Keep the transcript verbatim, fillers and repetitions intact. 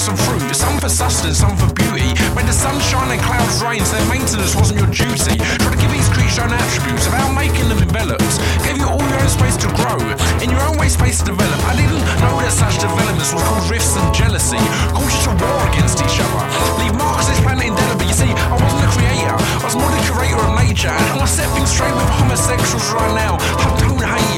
some fruit, some for sustenance, some for beauty. When the sun shine and clouds rain, so their maintenance wasn't your duty. Try to give these creatures own attributes without making them enveloped. Gave you all your own space to grow, in your own way space to develop. I didn't know that such developments would cause rifts and jealousy, cause you to war against each other. Leave marks this planet indelibly. You see, I wasn't the creator, I was more the curator of nature. And I set things straight with homosexuals right now. I don't hate you.